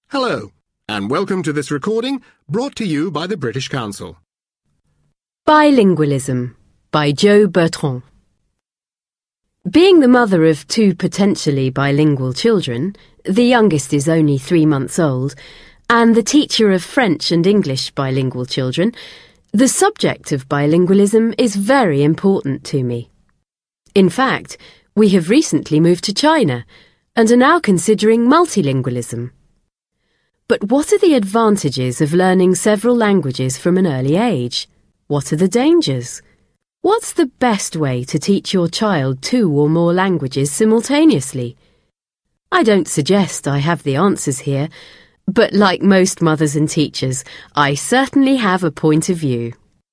Hello, and welcome to this recording brought to you by the British Council. Bilingualism by Jo Bertrand. Being the mother of two potentially bilingual children, the youngest is only 3 months old, and the teacher of French and English bilingual children, the subject of bilingualism is very important to me. In fact, we have recently moved to China and are now considering multilingualism. But what are the advantages of learning several languages from an early age? What are the dangers? What's the best way to teach your child 2 or more languages simultaneously? I don't suggest I have the answers here, but like most mothers and teachers, I certainly have a point of view.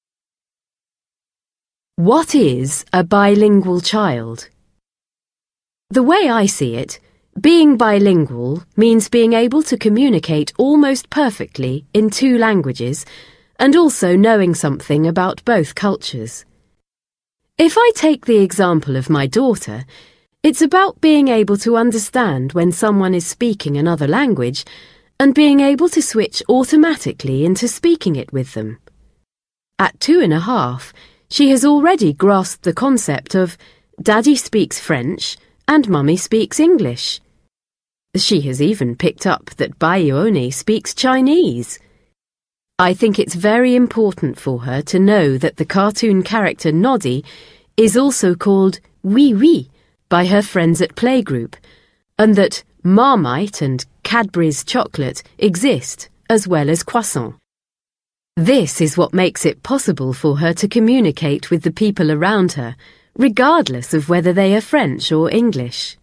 What is a bilingual child? The way I see it, being bilingual means being able to communicate almost perfectly in 2 languages and also knowing something about both cultures. If I take the example of my daughter, it's about being able to understand when someone is speaking another language and being able to switch automatically into speaking it with them. At 2.5, she has already grasped the concept of Daddy speaks French and Mummy speaks English. She has even picked up that Baioni speaks Chinese. I think it's very important for her to know that the cartoon character Noddy is also called Wee Wee by her friends at playgroup, and that Marmite and Cadbury's chocolate exist as well as croissant. This is what makes it possible for her to communicate with the people around her, regardless of whether they are French or English.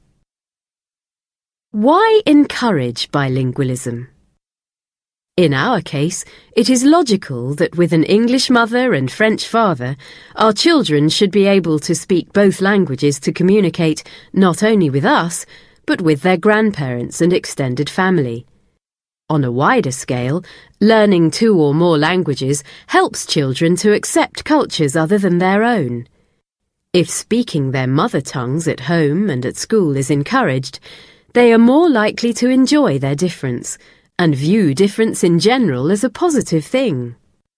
Why encourage bilingualism? In our case, it is logical that with an English mother and French father, our children should be able to speak both languages to communicate not only with us, but with their grandparents and extended family. On a wider scale, learning 2 or more languages helps children to accept cultures other than their own. If speaking their mother tongues at home and at school is encouraged, they are more likely to enjoy their difference and view difference in general as a positive thing.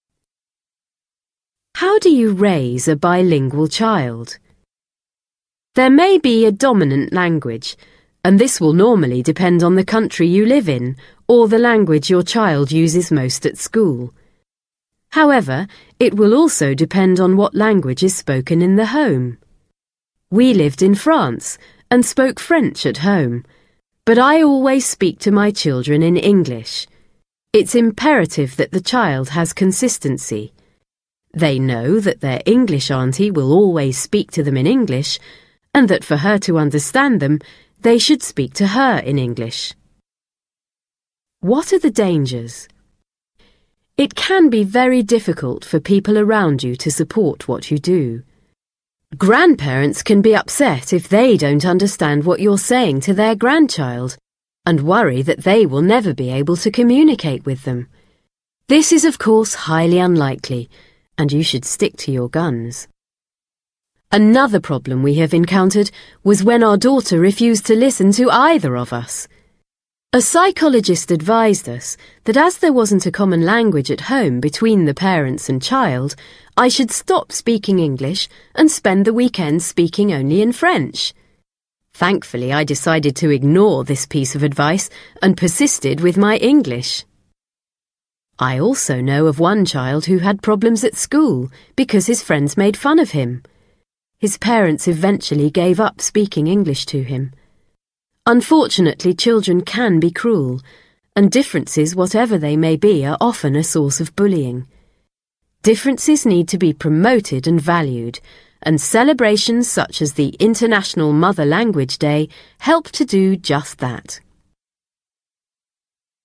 How do you raise a bilingual child? There may be a dominant language, and this will normally depend on the country you live in or the language your child uses most at school. However, it will also depend on what language is spoken in the home. We lived in France and spoke French at home, but I always speak to my children in English. It's imperative that the child has consistency. They know that their English auntie will always speak to them in English, and that for her to understand them, they should speak to her in English. What are the dangers? It can be very difficult for people around you to support what you do. Grandparents can be upset if they don't understand what you're saying to their grandchild and worry that they will never be able to communicate with them. This is, of course, highly unlikely, and you should stick to your guns. Another problem we have encountered was when our daughter refused to listen to either of us. A psychologist advised us that as there wasn't a common language at home between the parents and child, I should stop speaking English and spend the weekend speaking only in French. Thankfully, I decided to ignore this piece of advice and persisted with my English. I also know of one child who had problems at school because his friends made fun of him. His parents eventually gave up speaking English to him. Unfortunately, children can be cruel, and differences, whatever they may be, are often a source of bullying. Differences need to be promoted and valued, and celebrations such as the International Mother Language Day help to do just that.